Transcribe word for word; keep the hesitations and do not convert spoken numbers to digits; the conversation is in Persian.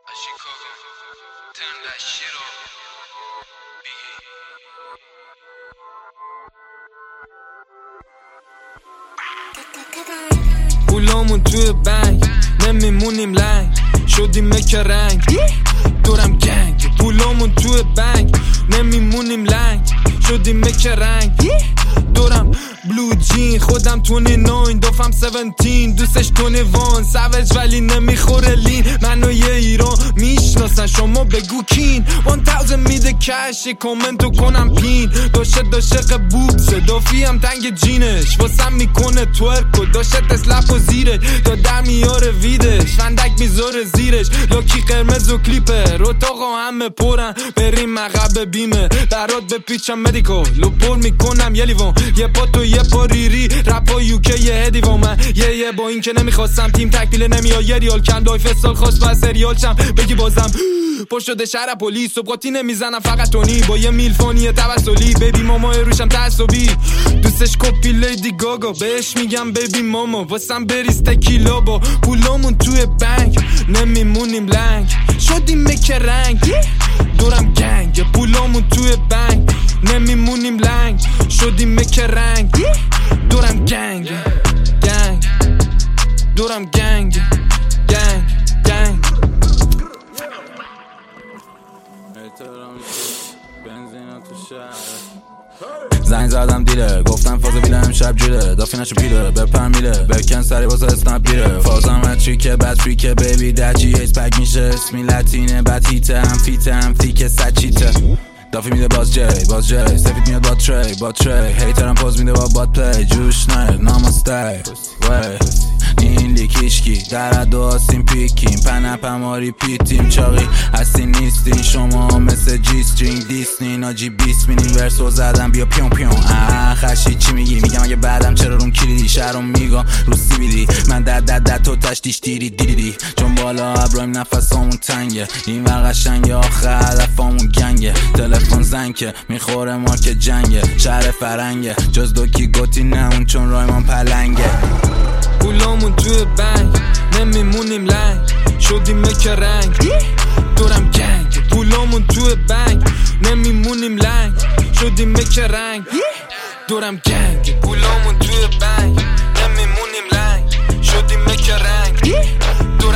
Chicago, turn that shit up. Biggie. پولامون توی بنک نمیمونیم لنگ شدیم که رنگ دورم گنگ. پولامون توی بنک نمیمونیم لنگ شدیم که رنگ دورم بلو جین خودم تونی نوین دوفم سونتین دوستش تونی وان سوج ولی نمیخوره لین منو یه ایران میشناسن شما بگو کین وان تاوزن میده کش یه کومنتو کنم پین داشه داشق بوبسه دافی هم تنگ جینش واسم میکنه تورک و داشه تسلپ و زیرش تا در میاره ویدش فندک میذاره زیرش لاکی قرمز و کلیپر اتاقا همه پرن بریم مغب بیمه برات به پیچم مدیکال لو پر میکنم یه لیوان یه پا تو یه پا ریری رپا یوکه یه هدیوان من یه یه با این که نمیخواستم تیم تکمیل نمیاد یه ریال کم دای فستال خواست و سریال چم بگی بازم پشت شده شهر پلیس صبحاتی نمیزنم فقط تونی با یه میلفانی توسلی بیبی ماما روشم تعصبی دوستش کپی لیدی گاگا بهش میگم بیبی ماما واسم بریز تکیلا با پولامون توی بنک نمیمونیم لنگ شدیم که رنگ دورم گنگ پولامون توی بنک نمیمونیم لنگ شدیم که رنگ دورم گنگ گنگ دورم گنگ گنگ گنگ زنگ زدم دیله گفتم فاز بیله امشب جیره دافی نشو پیله بپر میله بکن سری واسه اسنپ بیره فازم اتریکه بد فریکه بیبی در جی ایس پک میشه اسمی لاتینه بد هیته هم فیته هم فیکه سچیته دافی میده باز جی باز جی سفید میاد با تری با تری هیترم پوز میده با باد پلی جوش نیر نامسته وی این لیکیشکی در دو آسیم پیکیم پنپ هماری پیتیم چاقی هستی نیستین شما مثل جی سترینگ دیسنی ناجی بیست مینیم ورسو زدم بیا پیون پیون آه خشی چی میگی میگم اگه بعدم چرا روم کلیدی شهرم میگم رو سی بیدی من دد دد دد تو تشتیش دیری دیری دی چون بالا ابراهیم نفسامون تنگه این ورقشنگ آخه هدفامون گنگه تلفن زنگه میخوره ما که جنگه شهر فرنگه جز دوکی گوتی نمون چون رایمان پلنگه پولامون توی بنک نمیمونیم لنگ شدیم که رنگ دورم گنگ پولامون توی بنک نمیمونیم لنگ شدیم که رنگ دورم گنگ پولامون توی بنک نمیمونیم لنگ شدیم که رنگ